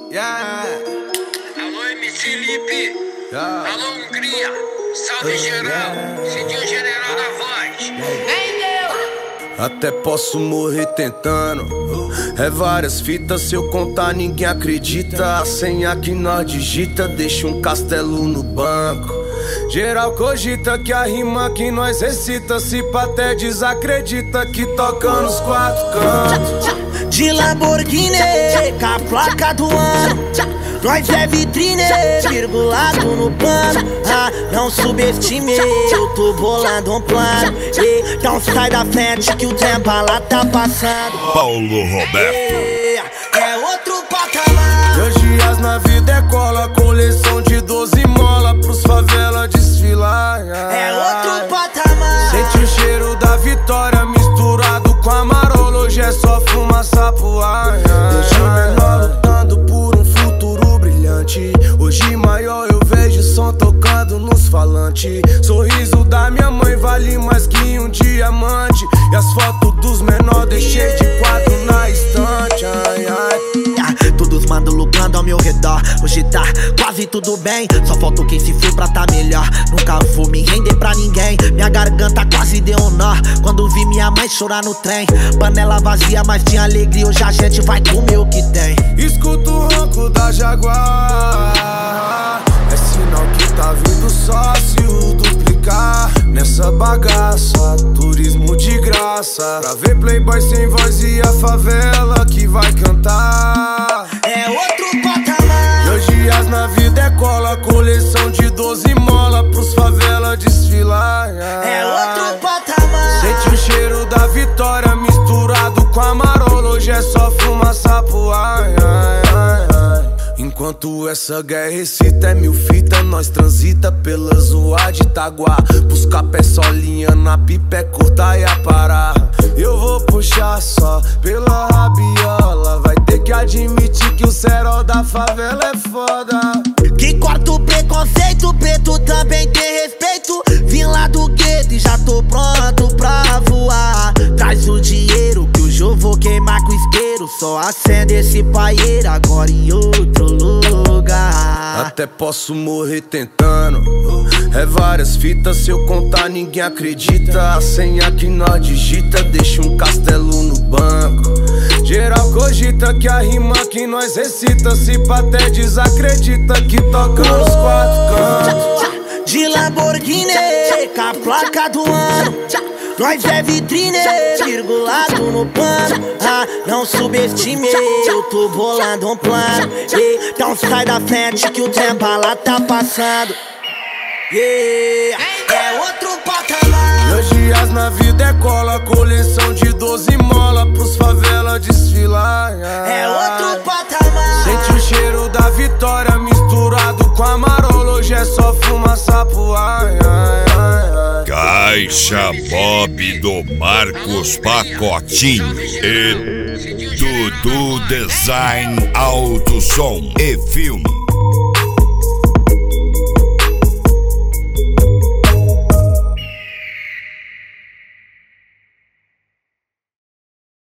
Alô, MC Lipe. Alô, Hungria. Salve geral. Sentiu o general da voz. Vem, Deus. Até posso morrer tentando. É várias fitas, se eu contar ninguém acredita. A senha que nós digita deixa um castelo no banco. Geral cogita que a rima que nós recita, se pá até desacredita que toca nos quatro cantos. De Lamborghini, com a placa do ano, nós é vitrine, virgulado no pano. Não subestime, eu tô bolando um plano. Então sai da frente que o tempo lá tá passando. Paulo Roberto é outro patamar. 2 dias na vida é cola, coleção de 12 mola pros favela desfilar. É outro patamar. Sente o cheiro da vitória misturado com a marola. Hoje é só fumaça pro ar. Deixa o menor lutando por um futuro brilhante. Hoje maior eu vejo som tocando nos falantes. Sorriso da minha mãe vale mais que um diamante. E as fotos dos menores deixei de quadro na estante. Todos mandam lucrando ao meu redor. Hoje tá quase tudo bem, só falta quem se for pra tá melhor. Nunca vou me render pra ninguém. Minha garganta quase deu um nó quando vi minha mãe chorar no trem. Panela vazia, mas tinha alegria. Hoje a gente vai comer o que tem. Escuto o ronco da Jaguar. É sinal que tá vindo sócio duplicar nessa bagaça, turismo de graça. Pra ver playboy sem voz e a favela que vai cantar. É outro patamar. 2 dias na vida é cola, coleção de 12 mola pros favela desfilar. É outro patamar. Sente o cheiro da vitória misturado com a marola. Hoje é só fumaça pro ar. Enquanto essa guerra excita, é 1000 fita, nós transita pela zoa de Itaguá. Buscar pé solinha na pipa é curta e a parar. Eu vou puxar só pela rabiola. Vai ter que admitir que o cerol da favela é foda. Que corta o preconceito, preto também tem respeito. Vim lá do gueto e já tô pronto pra voar. Traz o dinheiro que hoje eu vou queimar com isqueiro. Só acende esse paieiro agora em outro lugar. Até posso morrer tentando. É várias fitas, se eu contar ninguém acredita. A senha que nós digita deixa um castelo no banco. Geral cogita que a rima que nós recita, se pá até desacredita que toca nos quatro cantos. De Lamborghini, com a placa do ano, nós é vitrine, virgulado no pano. Não subestime, eu tô bolando um plano. Então sai da frente que o tempo lá tá passando. É outro patamar. 2 dias na vida é cola, coleção de 12 mola pros favela desfilar. É outro patamar. Sente o cheiro da vitória misturado com a marola. Hoje é só fumaça pro ar. Caixa Bob do Marcos Pacotinho e Dudu Design Auto Som e Filme.